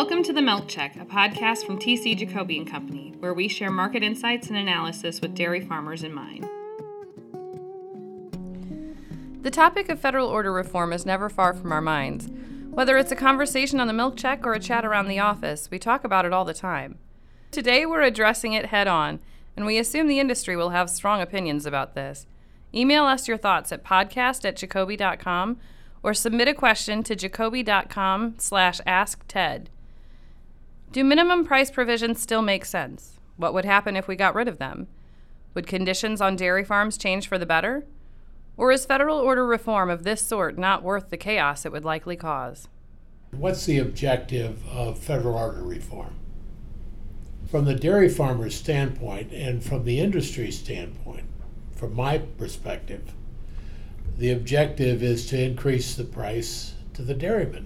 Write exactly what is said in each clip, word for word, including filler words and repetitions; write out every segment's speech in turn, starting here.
Welcome to The Milk Check, a podcast from T C Jacoby and Company, where we share market insights and analysis with dairy farmers in mind. The topic of federal order reform is never far from our minds. Whether it's a conversation on The Milk Check or a chat around the office, we talk about it all the time. Today we're addressing it head on, and we assume the industry will have strong opinions about this. Email us your thoughts at podcast at jacoby dot com or submit a question to jacoby dot com slash ask ted. Do minimum price provisions still make sense? What would happen if we got rid of them? Would conditions on dairy farms change for the better? Or is federal order reform of this sort not worth the chaos it would likely cause? What's the objective of federal order reform? From the dairy farmer's standpoint and from the industry standpoint, from my perspective, the objective is to increase the price to the dairyman.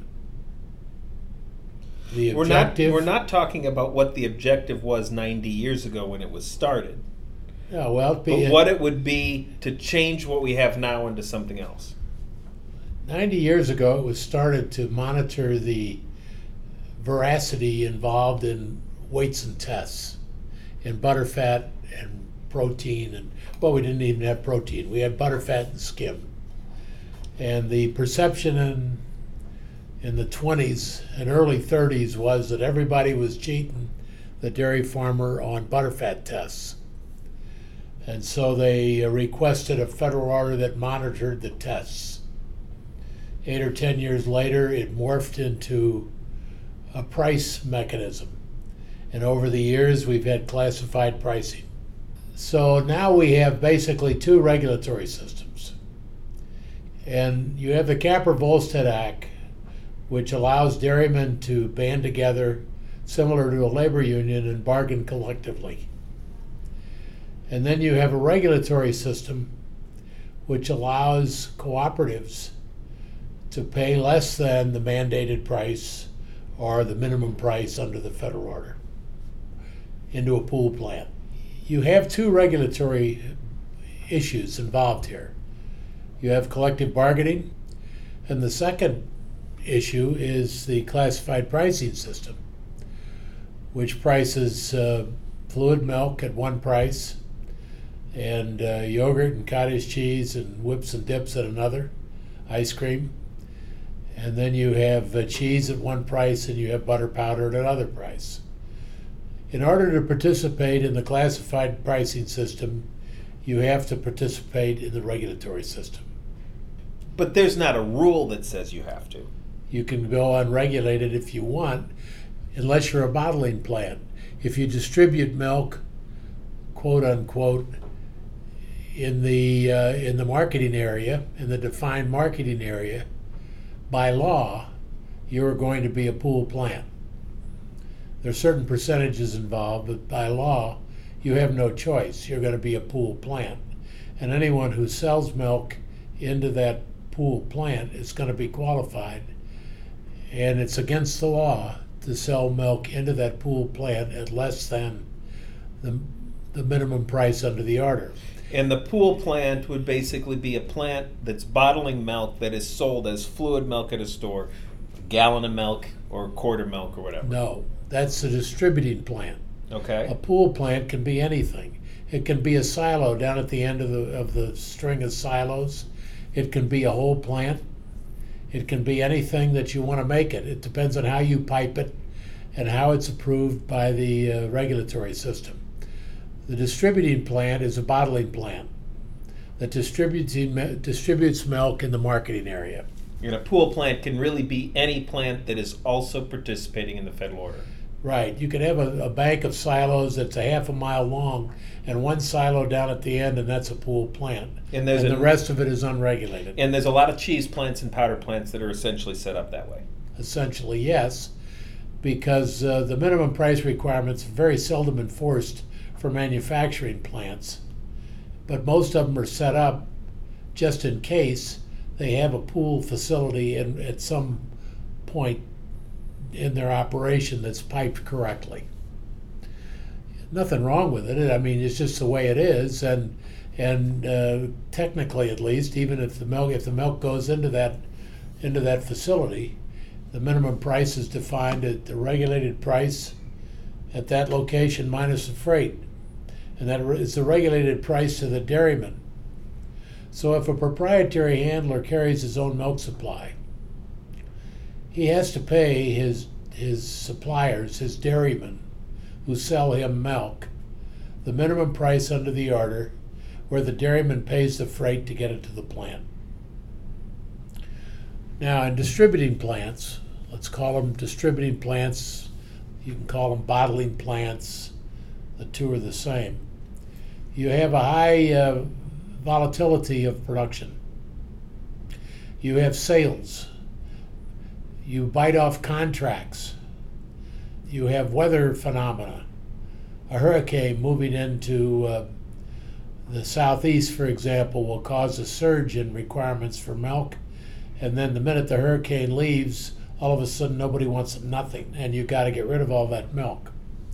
The objective, we're not we're not talking about what the objective was ninety years ago when it was started. Yeah, well, but it, what it would be to change what we have now into something else. ninety years ago, it was started to monitor the veracity involved in weights and tests, in butterfat and protein, and well, we didn't even have protein. We had butterfat and skim. And the perception in in the twenties and early thirties was that everybody was cheating the dairy farmer on butterfat tests. And so they requested a federal order that monitored the tests. Eight or ten years later, it morphed into a price mechanism. And over the years, we've had classified pricing. So now we have basically two regulatory systems. And you have the Capper-Volstead Act, which allows dairymen to band together similar to a labor union and bargain collectively. And then you have a regulatory system which allows cooperatives to pay less than the mandated price or the minimum price under the federal order into a pool plant. You have two regulatory issues involved here. You have collective bargaining, and the second issue is the classified pricing system, which prices uh, fluid milk at one price and uh, yogurt and cottage cheese and whips and dips at another, ice cream. And then you have uh, cheese at one price and you have butter powder at another price. In order to participate in the classified pricing system, you have to participate in the regulatory system. But there's not a rule that says you have to. You can go unregulated if you want, unless you're a bottling plant. If you distribute milk, quote unquote, in the uh, in the marketing area, in the defined marketing area, by law, you're going to be a pool plant. There are certain percentages involved, but by law, you have no choice. You're going to be a pool plant. And anyone who sells milk into that pool plant is going to be qualified. And it's against the law to sell milk into that pool plant at less than the, the minimum price under the order. And the pool plant would basically be a plant that's bottling milk that is sold as fluid milk at a store, a gallon of milk or quarter milk or whatever. No, that's a distributing plant. Okay. A pool plant can be anything. It can be a silo down at the end of the of the string of silos. It can be a whole plant. It can be anything that you want to make it. It depends on how you pipe it and how it's approved by the uh, regulatory system. The distributing plant is a bottling plant that distributes distributes milk in the marketing area. And a pool plant can really be any plant that is also participating in the federal order. Right. You can have a, a bank of silos that's a half a mile long and one silo down at the end, and that's a pool plant. And, there's and a, the rest of it is unregulated. And there's a lot of cheese plants and powder plants that are essentially set up that way. Essentially, yes, because uh, the minimum price requirements are very seldom enforced for manufacturing plants. But most of them are set up just in case they have a pool facility in, at some point in their operation that's piped correctly. Nothing wrong with it. I mean, it's just the way it is, and and uh, technically, at least, even if the milk if the milk goes into that into that facility, The minimum price is defined at the regulated price at that location minus the freight. And that is the regulated price to the dairyman. So if a proprietary handler carries his own milk supply, he has to pay his his suppliers, his dairymen, who sell him milk, the minimum price under the order, where the dairyman pays the freight to get it to the plant. Now, in distributing plants, let's call them distributing plants, you can call them bottling plants, the two are the same. You have a high uh, volatility of production. You have sales. You bite off contracts. You have weather phenomena. A hurricane moving into uh, the southeast, for example, will cause a surge in requirements for milk, and then the minute the hurricane leaves, all of a sudden nobody wants nothing, and you've got to get rid of all that milk.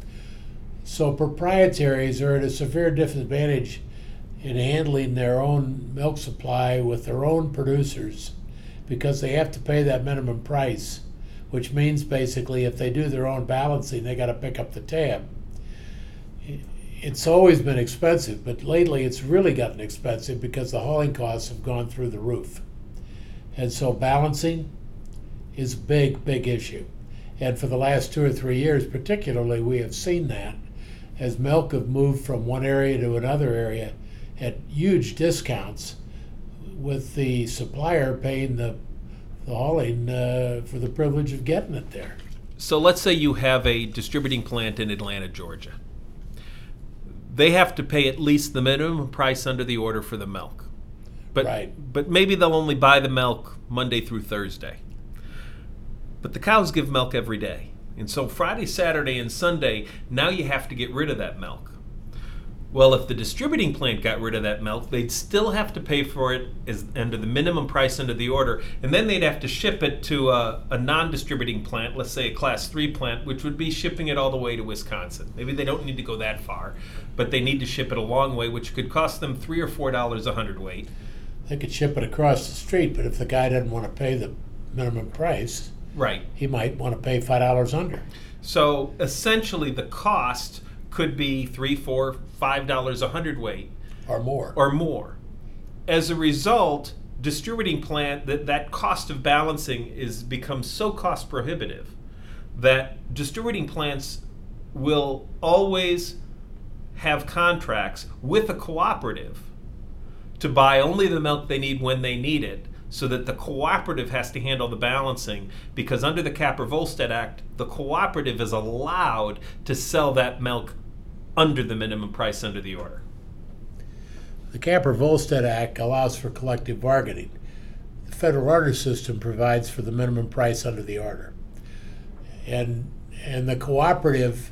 So proprietaries are at a severe disadvantage in handling their own milk supply with their own producers because they have to pay that minimum price, which means basically if they do their own balancing, they got to pick up the tab. It's always been expensive, but lately it's really gotten expensive because the hauling costs have gone through the roof. And so balancing is a big, big issue. And for the last two or three years particularly, we have seen that as milk have moved from one area to another area at huge discounts, with the supplier paying the, the hauling uh, for the privilege of getting it there. So let's say you have a distributing plant in Atlanta, Georgia. They have to pay at least the minimum price under the order for the milk. But, right. but maybe they'll only buy the milk Monday through Thursday. But the cows give milk every day. And so Friday, Saturday, and Sunday, now you have to get rid of that milk. Well, if the distributing plant got rid of that milk, they'd still have to pay for it as under the minimum price under the order, and then they'd have to ship it to a, a non-distributing plant, let's say a class three plant, which would be shipping it all the way to Wisconsin. Maybe they don't need to go that far, but they need to ship it a long way, which could cost them three or four dollars a hundredweight. They could ship it across the street, but if the guy doesn't want to pay the minimum price, right, he might want to pay five dollars under. So essentially, the cost could be three, four, five dollars a hundredweight, or more, or more. As a result, distributing plant that that cost of balancing is becomes so cost prohibitive that distributing plants will always have contracts with a cooperative to buy only the milk they need when they need it, so that the cooperative has to handle the balancing, because under the Capper-Volstead Act, the cooperative is allowed to sell that milk under the minimum price under the order. The Capper-Volstead Act allows for collective bargaining. The federal order system provides for the minimum price under the order. And, and the cooperative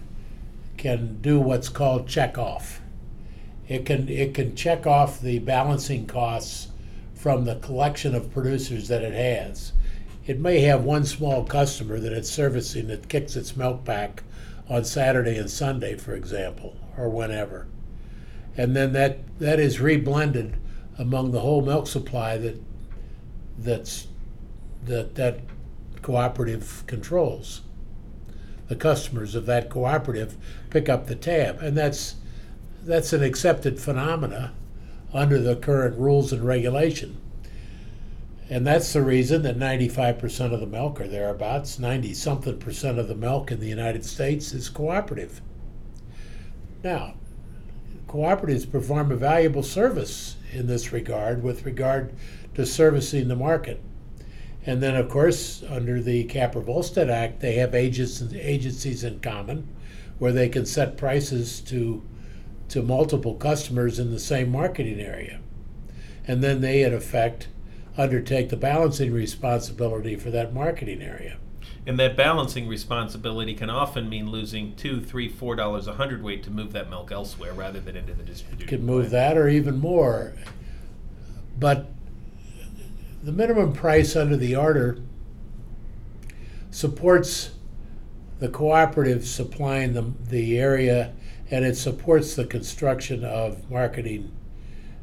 can do what's called check off. It can, it can check off the balancing costs from the collection of producers that it has. It may have one small customer that it's servicing that kicks its milk back on Saturday and Sunday, for example, or whenever. And then that, that is reblended among the whole milk supply that that's that that cooperative controls. The customers of that cooperative pick up the tab, and that's that's an accepted phenomena under the current rules and regulation. And that's the reason that ninety-five percent of the milk, or thereabouts, ninety-something percent of the milk in the United States is cooperative. Now, cooperatives perform a valuable service in this regard with regard to servicing the market. And then, of course, under the Capper-Volstead Act, they have agents and agencies in common where they can set prices to to multiple customers in the same marketing area. And then they, in effect, undertake the balancing responsibility for that marketing area. And that balancing responsibility can often mean losing two, three, four dollars a hundredweight to move that milk elsewhere rather than into the distribution. Could move that or even more. But the minimum price under the order supports the cooperative supplying the, the area, and it supports the construction of marketing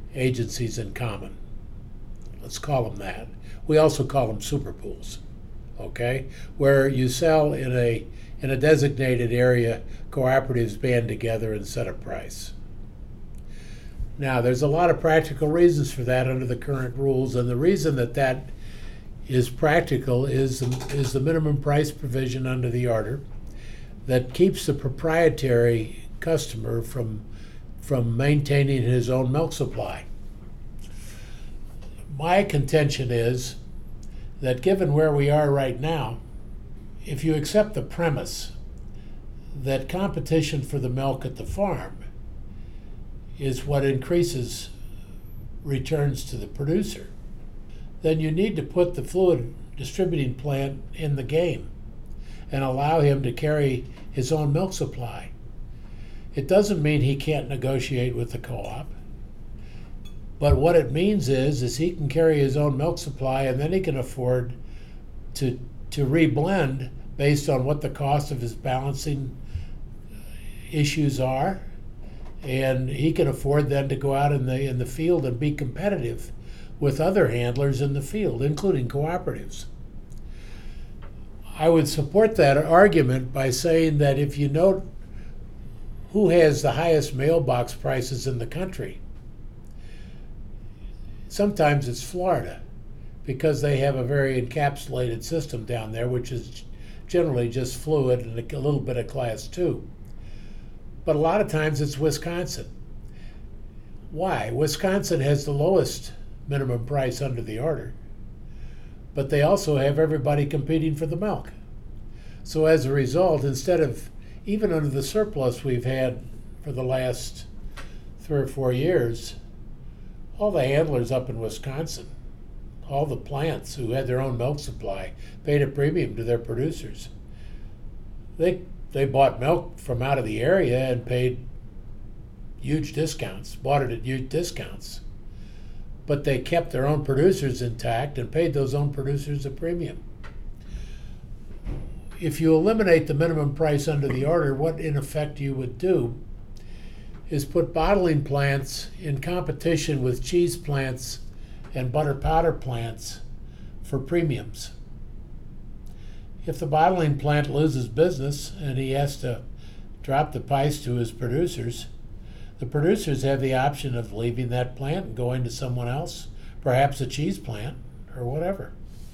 agencies in common. Let's call them that. We also call them super pools. okay, where you sell in a in a designated area, cooperatives band together and set a price. Now, there's a lot of practical reasons for that under the current rules, and the reason that that is practical is is the minimum price provision under the order that keeps the proprietary customer from from maintaining his own milk supply. My contention is that given where we are right now, if you accept the premise that competition for the milk at the farm is what increases returns to the producer, then you need to put the fluid distributing plant in the game and allow him to carry his own milk supply. It doesn't mean he can't negotiate with the co-op, but what it means is, is he can carry his own milk supply, and then he can afford to to reblend based on what the cost of his balancing issues are, and he can afford then to go out in the in the field and be competitive with other handlers in the field, including cooperatives. I would support that argument by saying that if you note who has the highest mailbox prices in the country, sometimes it's Florida, because they have a very encapsulated system down there, which is generally just fluid and a little bit of class two. But a lot of times it's Wisconsin. Why? Wisconsin has the lowest minimum price under the order, but they also have everybody competing for the milk. So as a result, instead of, even under the surplus we've had for the last three or four years, all the handlers up in Wisconsin, all the plants who had their own milk supply, paid a premium to their producers. They they bought milk from out of the area and paid huge discounts, bought it at huge discounts. But they kept their own producers intact and paid those own producers a premium. If you eliminate the minimum price under the order, what in effect you would do is put bottling plants in competition with cheese plants and butter powder plants for premiums. If the bottling plant loses business and he has to drop the price to his producers, the producers have the option of leaving that plant and going to someone else, perhaps a cheese plant or whatever.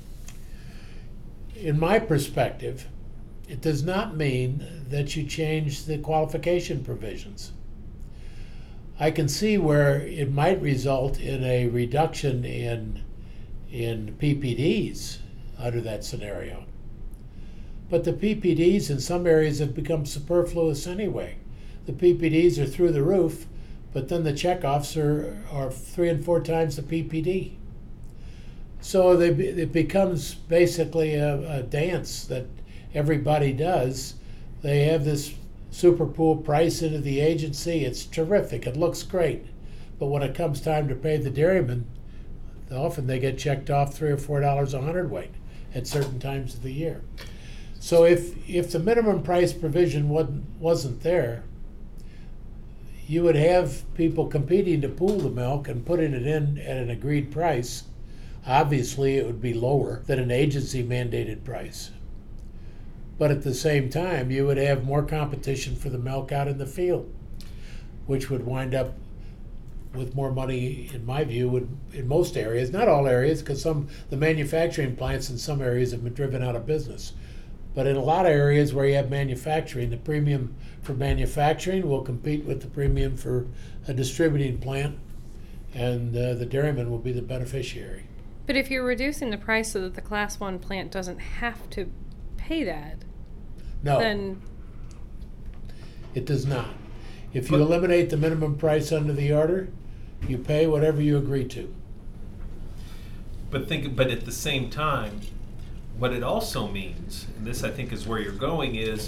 In my perspective, it does not mean that you change the qualification provisions. I can see where it might result in a reduction in, in P P Ds under that scenario. But the P P Ds in some areas have become superfluous anyway. The P P Ds are through the roof, but then the checkoffs are, are three and four times the P P D. So they, it becomes basically a, a dance that everybody does. They have this super pool price into the agency. It's terrific. It looks great. But when it comes time to pay the dairyman, often they get checked off three or four dollars a hundredweight at certain times of the year. So if if the minimum price provision wasn't wasn't there, you would have people competing to pool the milk and putting it in at an agreed price. Obviously, it would be lower than an agency mandated price. But at the same time, you would have more competition for the milk out in the field, which would wind up with more money, in my view, would, in most areas, not all areas, because some the manufacturing plants in some areas have been driven out of business. But in a lot of areas where you have manufacturing, the premium for manufacturing will compete with the premium for a distributing plant, and uh, the dairyman will be the beneficiary. But if you're reducing the price so that the class one plant doesn't have to pay that, no, then it does not. If you eliminate the minimum price under the order, you pay whatever you agree to. But think, but at the same time, what it also means, and this I think is where you're going, is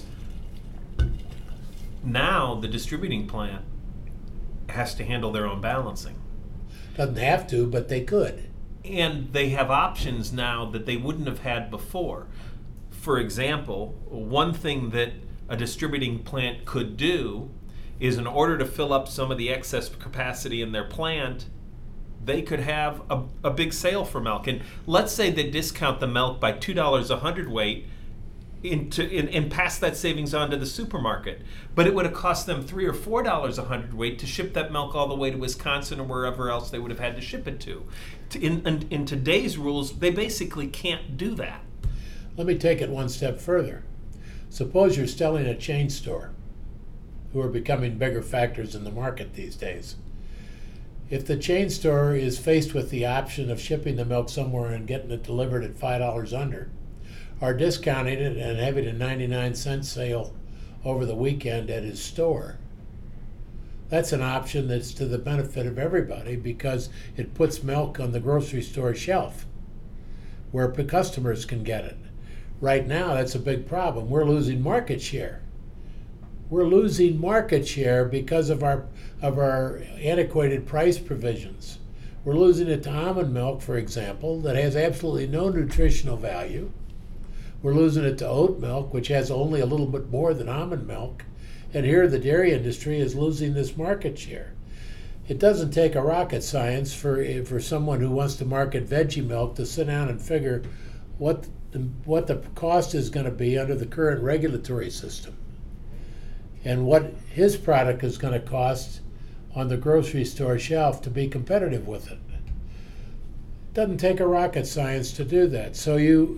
now the distributing plant has to handle their own balancing. Doesn't have to, but they could. And they have options now that they wouldn't have had before. For example, one thing that a distributing plant could do is, in order to fill up some of the excess capacity in their plant, they could have a, a big sale for milk. And let's say they discount the milk by two dollars a hundredweight into in, and pass that savings on to the supermarket. But it would have cost them three or four dollars a hundredweight to ship that milk all the way to Wisconsin or wherever else they would have had to ship it to. In, in, in today's rules, they basically can't do that. Let me take it one step further. Suppose you're selling a chain store, who are becoming bigger factors in the market these days. If the chain store is faced with the option of shipping the milk somewhere and getting it delivered at five dollars under, or discounting it and having a ninety-nine cent sale over the weekend at his store, that's an option that's to the benefit of everybody because it puts milk on the grocery store shelf where customers can get it. Right now, that's a big problem. We're losing market share. We're losing market share because of our of our antiquated price provisions. We're losing it to almond milk, for example, that has absolutely no nutritional value. We're losing it to oat milk, which has only a little bit more than almond milk. And here the dairy industry is losing this market share. It doesn't take a rocket science for for someone who wants to market veggie milk to sit down and figure what the, what the cost is going to be under the current regulatory system and what his product is going to cost on the grocery store shelf to be competitive with it. It doesn't take a rocket science to do that. So you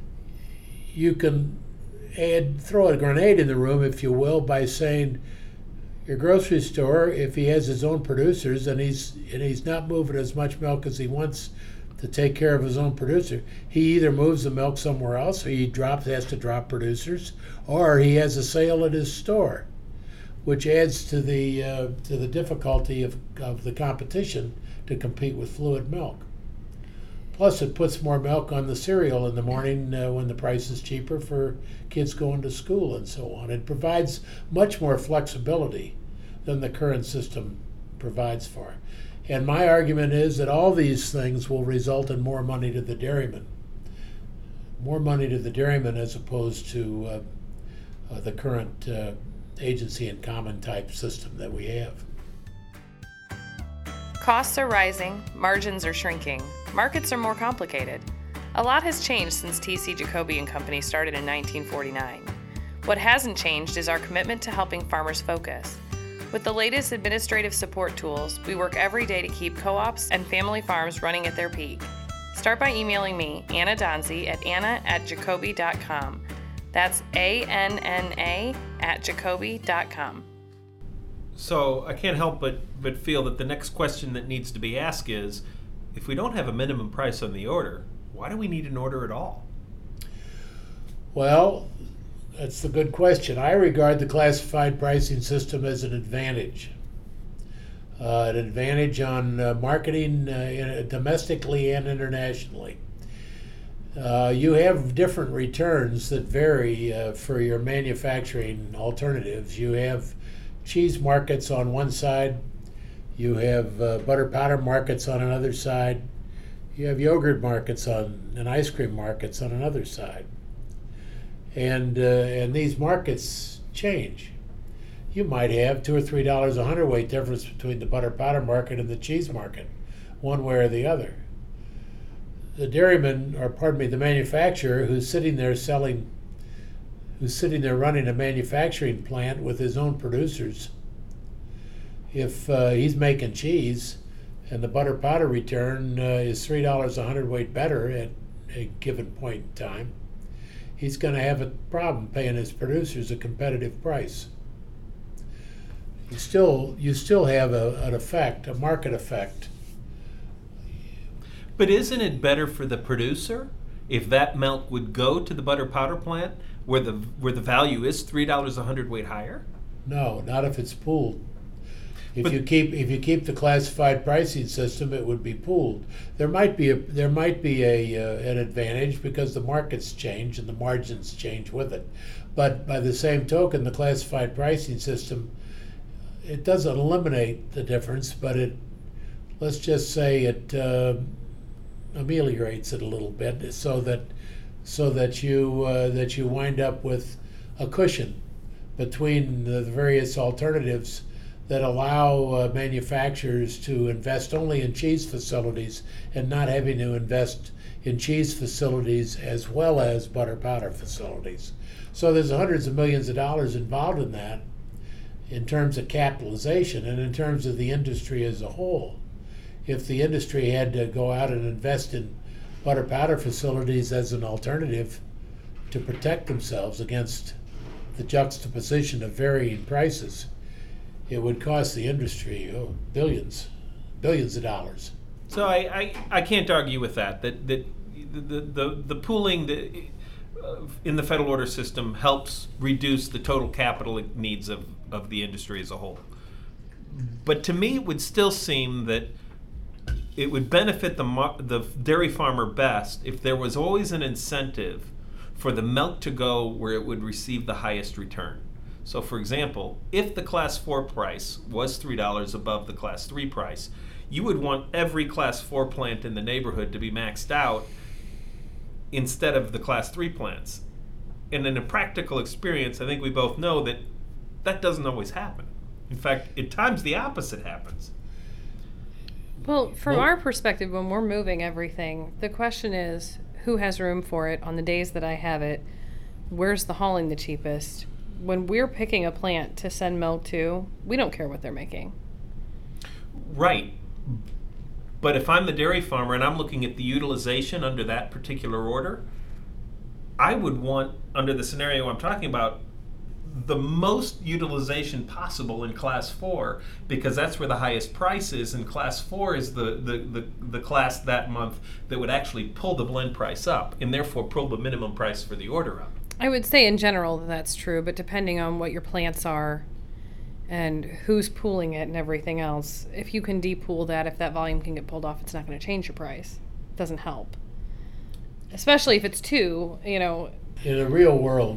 you can add, throw a grenade in the room, if you will, by saying your grocery store, if he has his own producers and he's and he's not moving as much milk as he wants to take care of his own producer, he either moves the milk somewhere else, or he drops has to drop producers, or he has a sale at his store, which adds to the uh, to the difficulty of, of the competition to compete with fluid milk. Plus, it puts more milk on the cereal in the morning uh, when the price is cheaper for kids going to school and so on. It provides much more flexibility than the current system provides for. And my argument is that all these things will result in more money to the dairyman. More money to the dairyman as opposed to uh, uh, the current uh, agency in common type system that we have. Costs are rising, margins are shrinking, markets are more complicated. A lot has changed since T C Jacoby and Company started in nineteen forty-nine. What hasn't changed is our commitment to helping farmers focus. With the latest administrative support tools, we work every day to keep co-ops and family farms running at their peak. Start by emailing me, Anna Donzi, at anna at jacoby dot com. That's A N N A at jacoby dot com. So I can't help but, but feel that the next question that needs to be asked is, if we don't have a minimum price on the order, why do we need an order at all? Well, that's the good question. I regard the classified pricing system as an advantage. Uh, an advantage on uh, marketing uh, in, domestically and internationally. Uh, you have different returns that vary uh, for your manufacturing alternatives. You have cheese markets on one side, you have uh, butter powder markets on another side, you have yogurt markets on and ice cream markets on another side. And uh, and these markets change. You might have two or three dollars a hundredweight difference between the butter powder market and the cheese market, one way or the other. The dairyman, or pardon me, the manufacturer who's sitting there selling, who's sitting there running a manufacturing plant with his own producers, if uh, he's making cheese and the butter powder return uh, is three dollars a hundredweight better at a given point in time, he's going to have a problem paying his producers a competitive price. You still, you still have a, an effect, a market effect. But isn't it better for the producer if that milk would go to the butter powder plant where the where the value is three dollars a hundredweight higher? No, not if it's pooled. If But- you keep if you keep the classified pricing system, it would be pooled. There might be a there might be a uh, an advantage because the markets change and the margins change with it. But by the same token, the classified pricing system, it doesn't eliminate the difference, but it, let's just say it uh, ameliorates it a little bit, so that so that you uh, that you wind up with a cushion between the various alternatives that allow uh, manufacturers to invest only in cheese facilities and not having to invest in cheese facilities as well as butter powder facilities. So there's hundreds of millions of dollars involved in that in terms of capitalization and in terms of the industry as a whole. If the industry had to go out and invest in butter powder facilities as an alternative to protect themselves against the juxtaposition of varying prices, it would cost the industry oh, billions, billions of dollars. So I, I, I can't argue with that. That that the the, the pooling that, uh, in the federal order system helps reduce the total capital needs of, of the industry as a whole. But to me, it would still seem that it would benefit the mar- the dairy farmer best if there was always an incentive for the milk to go where it would receive the highest return. So, for example, if the class four price was three dollars above the class three price, you would want every class four plant in the neighborhood to be maxed out instead of the class three plants. And in a practical experience, I think we both know that that doesn't always happen. In fact, at times the opposite happens. Well, from Well- our perspective, when we're moving everything, the question is who has room for it on the days that I have it? Where's the hauling the cheapest? When we're picking a plant to send milk to, we don't care what they're making. Right. But if I'm the dairy farmer and I'm looking at the utilization under that particular order, I would want, under the scenario I'm talking about, the most utilization possible in class four, because that's where the highest price is, and class four is the, the, the, the class that month that would actually pull the blend price up and therefore pull the minimum price for the order up. I would say in general that that's true, but depending on what your plants are and who's pooling it and everything else, if you can depool that, if that volume can get pulled off, it's not going to change your price. It doesn't help. Especially if it's two, you know. In the real world,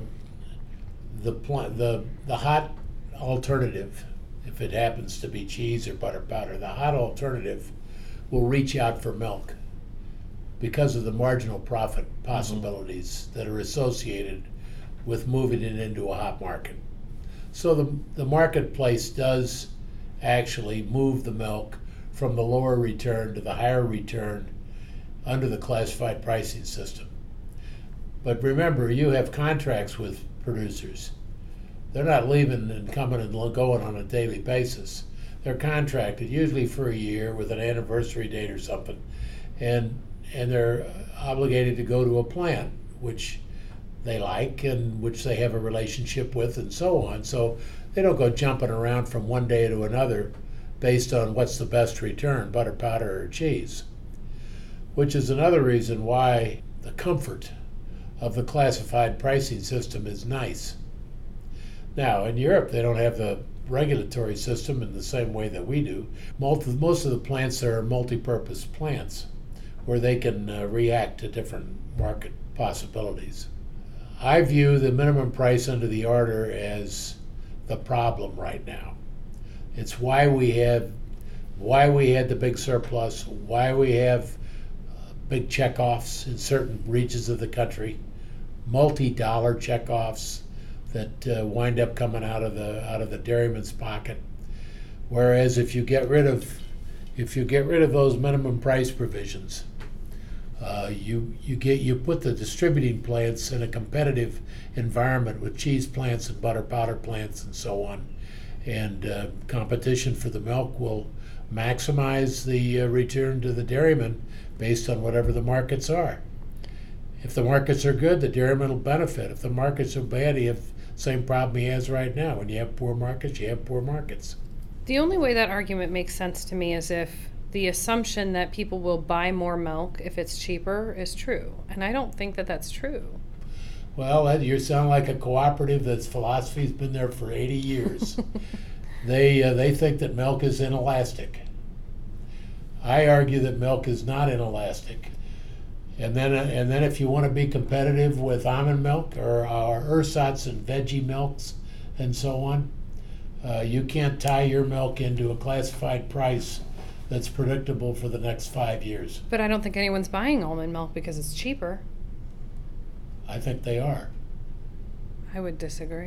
the pl- the the hot alternative, if it happens to be cheese or butter powder, the hot alternative will reach out for milk because of the marginal profit possibilities mm-hmm. that are associated with moving it into a hot market. So the the marketplace does actually move the milk from the lower return to the higher return under the classified pricing system. But remember, you have contracts with producers. They're not leaving and coming and going on a daily basis. They're contracted, usually for a year with an anniversary date or something, and and they're obligated to go to a plant, which they like and which they have a relationship with and so on. So they don't go jumping around from one day to another based on what's the best return, butter, powder, or cheese, which is another reason why the comfort of the classified pricing system is nice. Now, in Europe, they don't have the regulatory system in the same way that we do. Most of, most of the plants are multi-purpose plants where they can uh, react to different market possibilities. I view the minimum price under the order as the problem right now. It's why we have, why we had the big surplus, why we have uh, big checkoffs in certain regions of the country, multi-dollar checkoffs that uh, wind up coming out of the out of the dairyman's pocket. Whereas if you get rid of if you get rid of those minimum price provisions, uh, you you get you put the distributing plants in a competitive environment with cheese plants and butter powder plants and so on, and uh, competition for the milk will maximize the uh, return to the dairyman based on whatever the markets are. If the markets are good, the dairyman will benefit. If the markets are bad, he have the same problem he has right now. When you have poor markets, you have poor markets. The only way that argument makes sense to me is if the assumption that people will buy more milk if it's cheaper is true. And I don't think that that's true. Well, Ed, you sound like a cooperative that's philosophy's been there for eighty years. they uh, they think that milk is inelastic. I argue that milk is not inelastic. And then, uh, and then, if you want to be competitive with almond milk or, or ersatz and veggie milks and so on, uh, you can't tie your milk into a classified price that's predictable for the next five years. But I don't think anyone's buying almond milk because it's cheaper. I think they are. I would disagree.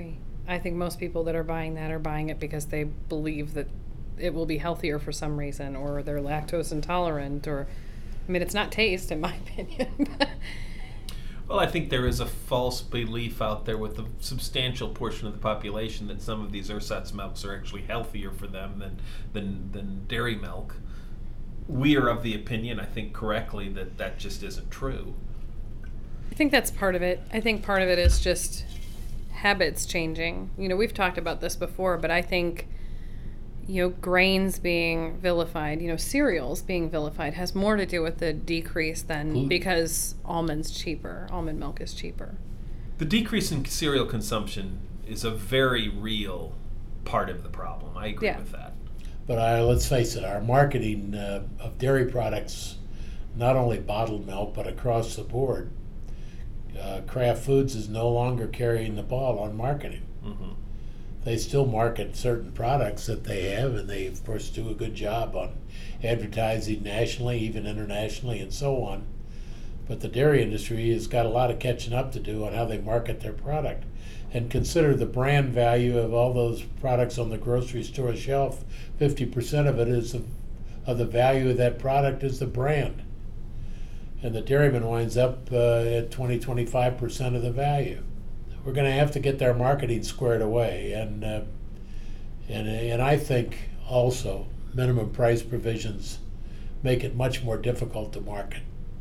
I think most people that are buying that are buying it because they believe that it will be healthier for some reason, or they're lactose intolerant, or, I mean, it's not taste, in my opinion. Well, I think there is a false belief out there with a substantial portion of the population that some of these ersatz milks are actually healthier for them than than, than dairy milk. We are of the opinion, I think correctly, that that just isn't true. I think that's part of it. I think part of it is just habits changing. You know, we've talked about this before, but I think, you know, grains being vilified, you know, cereals being vilified has more to do with the decrease than Gluten. because almonds cheaper. Almond milk is cheaper. The decrease in cereal consumption is a very real part of the problem. I agree Yeah. with that. But uh, let's face it, our marketing uh, of dairy products, not only bottled milk, but across the board, uh, Kraft Foods is no longer carrying the ball on marketing. Mm-hmm. They still market certain products that they have, and they, of course, do a good job on advertising nationally, even internationally, and so on. But the dairy industry has got a lot of catching up to do on how they market their product. And consider the brand value of all those products on the grocery store shelf. fifty percent of it is the, of the value of that product is the brand. And the dairyman winds up uh, at twenty, twenty-five percent of the value. We're going to have to get their marketing squared away. And, uh, and, and I think also minimum price provisions make it much more difficult to market.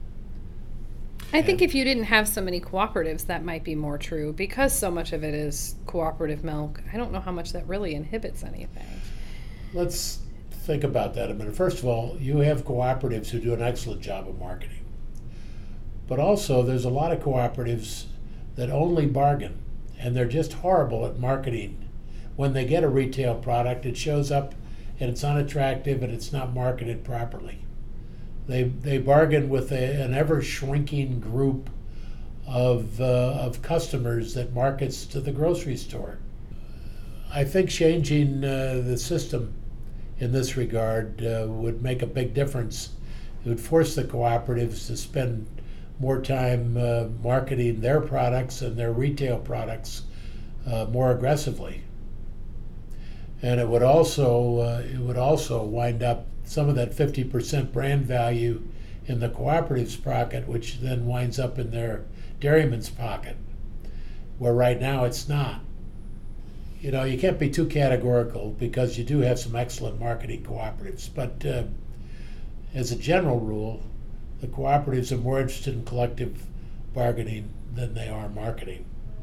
I think And- if you didn't have so many cooperatives, that might be more true. Because so much of it is cooperative milk, I don't know how much that really inhibits anything. Let's think about that a minute. First of all, you have cooperatives who do an excellent job of marketing. But also, there's a lot of cooperatives that only bargain, and they're just horrible at marketing. When they get a retail product, it shows up and it's unattractive and it's not marketed properly. They they bargain with a, an ever-shrinking group of, uh, of customers that markets to the grocery store. I think changing uh, the system in this regard uh, would make a big difference. It would force the cooperatives to spend more time uh, marketing their products and their retail products uh, more aggressively. And it would also uh, it would also wind up some of that fifty percent brand value in the cooperative's pocket, which then winds up in their dairyman's pocket, where right now it's not. You know, you can't be too categorical because you do have some excellent marketing cooperatives, but uh, as a general rule, the cooperatives are more interested in collective bargaining than they are marketing.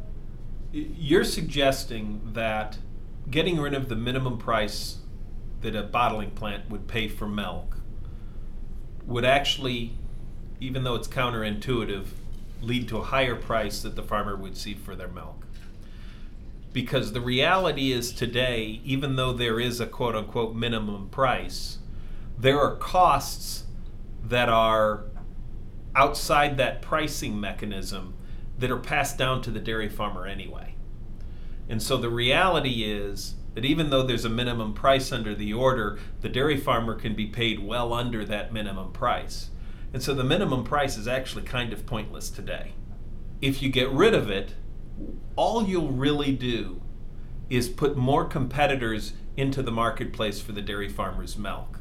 You're suggesting that getting rid of the minimum price that a bottling plant would pay for milk would actually, even though it's counterintuitive, lead to a higher price that the farmer would see for their milk. Because the reality is today, even though there is a quote-unquote minimum price, there are costs that are outside that pricing mechanism that are passed down to the dairy farmer anyway. And so the reality is that even though there's a minimum price under the order, the dairy farmer can be paid well under that minimum price. And so the minimum price is actually kind of pointless today. If you get rid of it, all you'll really do is put more competitors into the marketplace for the dairy farmer's milk.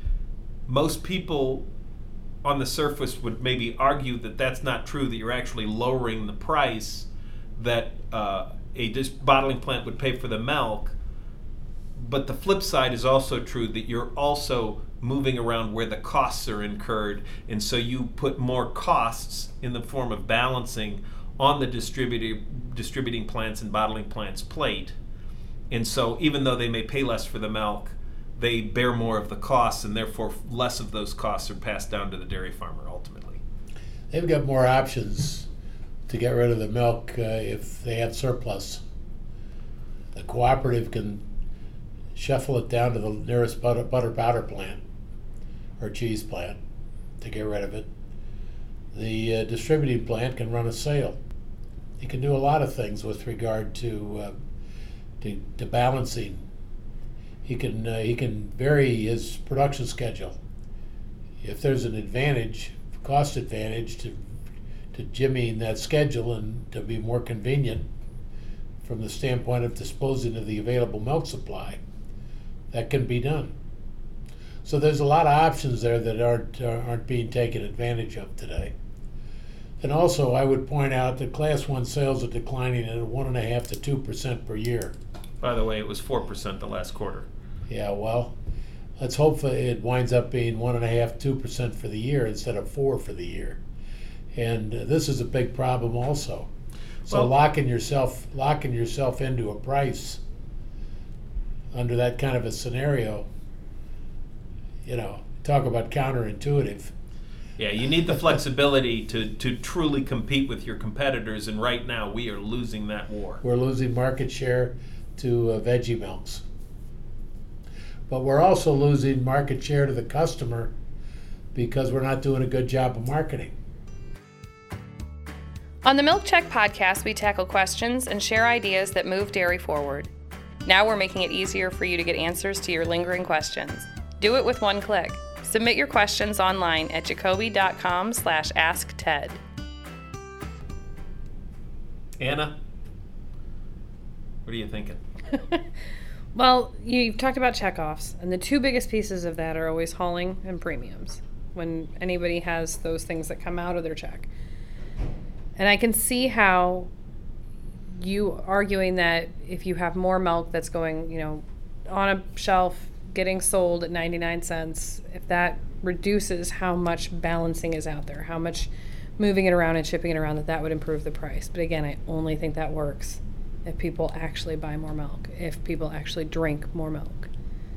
Most people on the surface would maybe argue that that's not true, that you're actually lowering the price that uh, a dis- bottling plant would pay for the milk. But the flip side is also true, that you're also moving around where the costs are incurred, and so you put more costs in the form of balancing on the distributor, distributing plants and bottling plants' plate. And so even though they may pay less for the milk, they bear more of the costs, and therefore less of those costs are passed down to the dairy farmer ultimately. They've got more options to get rid of the milk uh, if they have surplus. The cooperative can shuffle it down to the nearest butter, butter powder plant or cheese plant to get rid of it. The uh, distributing plant can run a sale. He can do a lot of things with regard to uh, to, to balancing. He can uh, he can vary his production schedule. If there's an advantage, cost advantage to to jimmying that schedule and to be more convenient from the standpoint of disposing of the available milk supply, that can be done. So there's a lot of options there that aren't uh, aren't being taken advantage of today. And also, I would point out that Class One sales are declining at one and a half to two percent per year. By the way, it was four percent the last quarter. Yeah, well, let's hope that it winds up being one and a half, two percent for the year instead of four for the year. And uh, this is a big problem also. So Well- locking yourself locking yourself into a price under that kind of a scenario, you know, talk about counterintuitive. Yeah, you need the flexibility to, to truly compete with your competitors, and right now we are losing that war. We're losing market share to uh, veggie milks. But we're also losing market share to the customer because we're not doing a good job of marketing. On the Milk Check podcast, we tackle questions and share ideas that move dairy forward. Now we're making it easier for you to get answers to your lingering questions. Do it with one click. Submit your questions online at jacoby.com slash ask Ted. Anna, what are you thinking? Well, you've talked about checkoffs, and the two biggest pieces of that are always hauling and premiums when anybody has those things that come out of their check. And I can see how you arguing that if you have more milk that's going, you know, on a shelf, getting sold at ninety-nine cents, if that reduces how much balancing is out there, how much moving it around and shipping it around, that that would improve the price. But again, I only think that works if people actually buy more milk, if people actually drink more milk.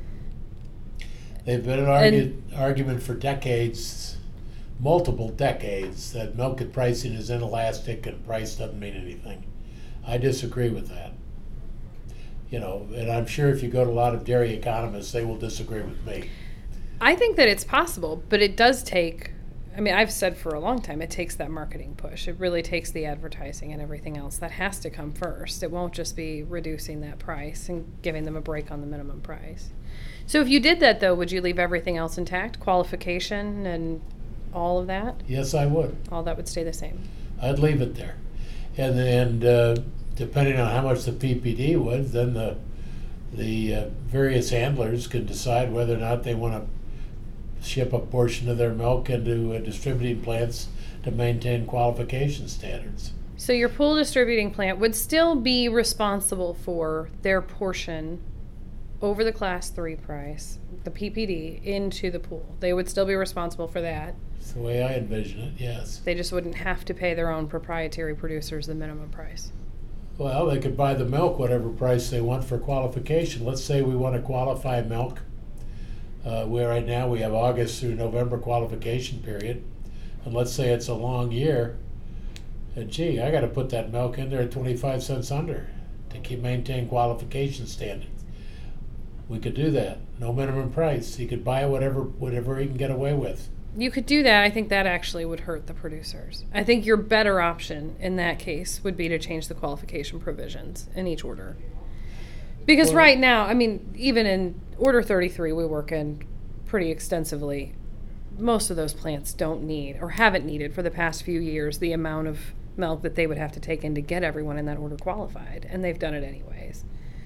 They've been an argu- argument for decades, multiple decades, that milk and pricing is inelastic and price doesn't mean anything. I disagree with that. You know, and I'm sure if you go to a lot of dairy economists, they will disagree with me. I think that it's possible, but it does take, I mean, I've said for a long time, it takes that marketing push. It really takes the advertising and everything else. That has to come first. It won't just be reducing that price and giving them a break on the minimum price. So if you did that, though, would you leave everything else intact? Qualification and all of that? Yes, I would. All that would stay the same. I'd leave it there. And and uh, depending on how much the P P D would, then the the uh, various handlers can decide whether or not they want to ship a portion of their milk into uh, distributing plants to maintain qualification standards. So your pool distributing plant would still be responsible for their portion over the class three price, the P P D, into the pool. They would still be responsible for that. That's the way I envision it, yes. They just wouldn't have to pay their own proprietary producers the minimum price. Well, they could buy the milk whatever price they want for qualification. Let's say we want to qualify milk. Uh, where right now we have August through November qualification period. And let's say it's a long year. And gee, I got to put that milk in there at twenty-five cents under to keep maintain qualification standards. We could do that. No minimum price. He could buy whatever whatever he can get away with. You could do that. I think that actually would hurt the producers. I think your better option in that case would be to change the qualification provisions in each order. Because Well- right now, I mean, even in Order thirty-three we work in pretty extensively, most of those plants don't need or haven't needed for the past few years the amount of milk that they would have to take in to get everyone in that order qualified, and they've done it anyways.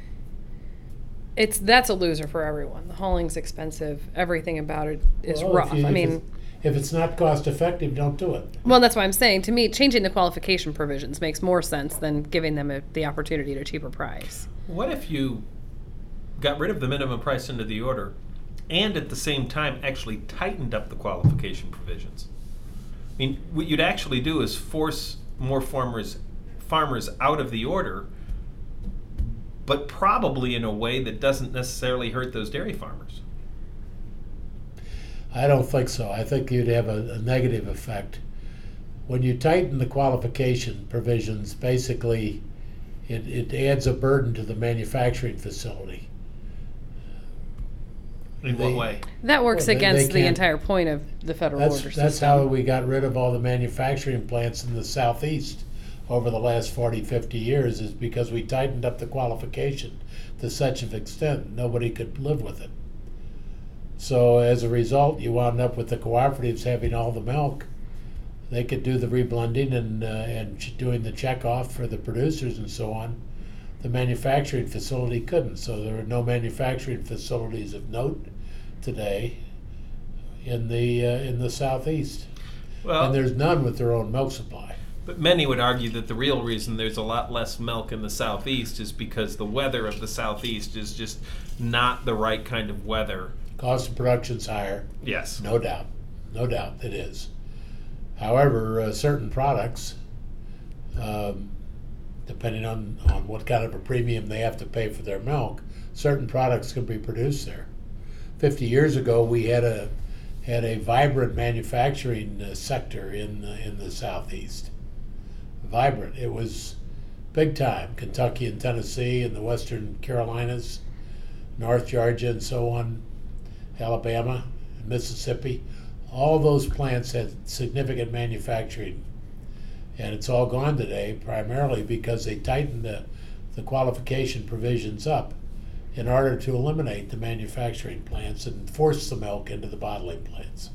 It's that's a loser for everyone. The hauling's expensive. Everything about it is Well, if rough. you- I if mean, it- if it's not cost effective, don't do it. well, that's why I'm saying, to me, changing the qualification provisions makes more sense than giving them a, the opportunity at a cheaper price. What if you got rid of the minimum price into the order and at the same time actually tightened up the qualification provisions? I mean, what you'd actually do is force more farmers farmers out of the order, but probably in a way that doesn't necessarily hurt those dairy farmers. I don't think so. I think you'd have a, a negative effect. When you tighten the qualification provisions, basically it, it adds a burden to the manufacturing facility. In They- what way? That works Well, they- they against the can't- entire point of the federal That's, order that's system. how we got rid of all the manufacturing plants in the southeast over the last forty, fifty years, is because we tightened up the qualification to such an extent nobody could live with it. So as a result, you wound up with the cooperatives having all the milk. They could do the reblending and uh, and ch- doing the checkoff for the producers and so on. the manufacturing facility couldn't. So there are no manufacturing facilities of note today in the uh, in the southeast, Well, and there's none with their own milk supply. but many would argue that the real reason there's a lot less milk in the southeast is because the weather of the southeast is just not the right kind of weather. Cost of production's higher, Yes. no doubt, no doubt it is. However, uh, certain products, um, depending on, on what kind of a premium they have to pay for their milk, certain products can be produced there. Fifty years ago, we had a had a vibrant manufacturing uh, sector in uh, in the southeast. Vibrant. It was big time. Kentucky and Tennessee and the Western Carolinas, North Georgia and so on, Alabama, Mississippi. All those plants had significant manufacturing, and it's all gone today primarily because they tightened the, the qualification provisions up in order to eliminate the manufacturing plants and force the milk into the bottling plants.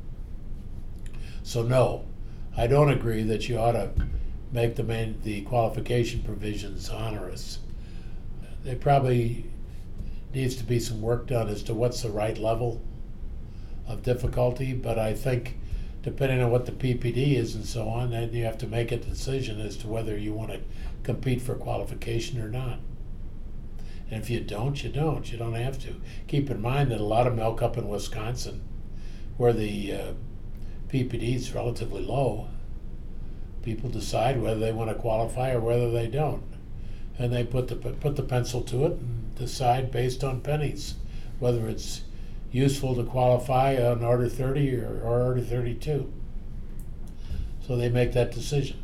So no, I don't agree that you ought to make the man, the qualification provisions onerous. There probably needs to be some work done as to what's the right level of difficulty, but I think depending on what the P P D is and so on, then you have to make a decision as to whether you want to compete for qualification or not. And if you don't, you don't. You don't have to. Keep in mind that a lot of milk up in Wisconsin, where the uh, P P D is relatively low, people decide whether they want to qualify or whether they don't. And they put the put the pencil to it and decide based on pennies whether it's useful to qualify on Order thirty or, or Order thirty-two. So they make that decision.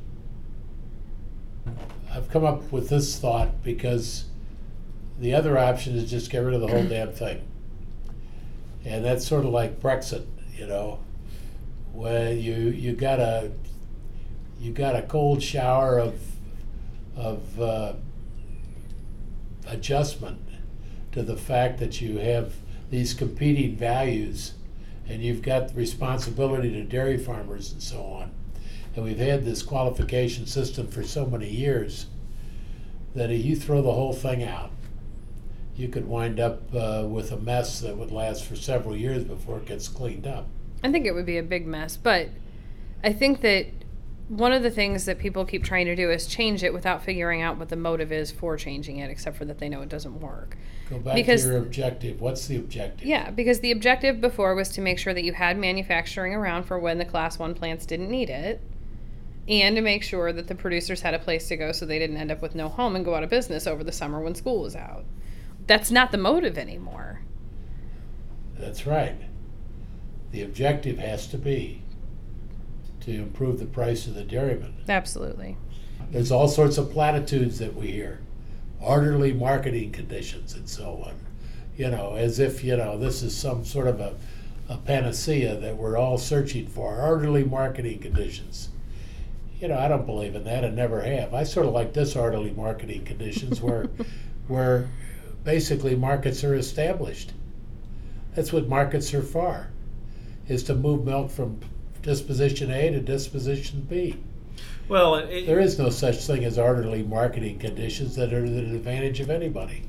I've come up with this thought because the other option is just get rid of the whole damn thing. And that's sort of like Brexit, you know, where you you got a you got a cold shower of of uh, adjustment to the fact that you have these competing values, and you've got responsibility to dairy farmers and so on. And we've had this qualification system for so many years that if you throw the whole thing out, you could wind up uh, with a mess that would last for several years before it gets cleaned up. I think it would be a big mess, but I think that one of the things that people keep trying to do is change it without figuring out what the motive is for changing it, except for that they know it doesn't work. Go back Because- to your objective. What's the objective? Yeah, because the objective before was to make sure that you had manufacturing around for when the class one plants didn't need it, and to make sure that the producers had a place to go so they didn't end up with no home and go out of business over the summer when school was out. That's not the motive anymore. That's right. The objective has to be to improve the price of the dairyman. Absolutely. There's all sorts of platitudes that we hear. Orderly marketing conditions and so on. You know, as if, you know, this is some sort of a, a panacea that we're all searching for. Orderly marketing conditions. You know, I don't believe in that and never have. I sort of like disorderly marketing conditions where where basically markets are established. That's what markets are for, is to move milk from disposition A to disposition B. Well, it, There is no such thing as orderly marketing conditions that are to the advantage of anybody.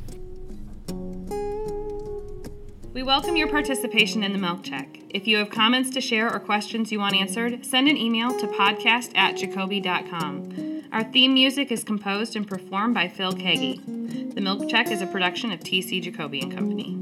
We welcome your participation in the Milk Check. If you have comments to share or questions you want answered, send an email to podcast at jacoby dot com. Our theme music is composed and performed by Phil Kagi. The Milk Check is a production of T C Jacoby and Company.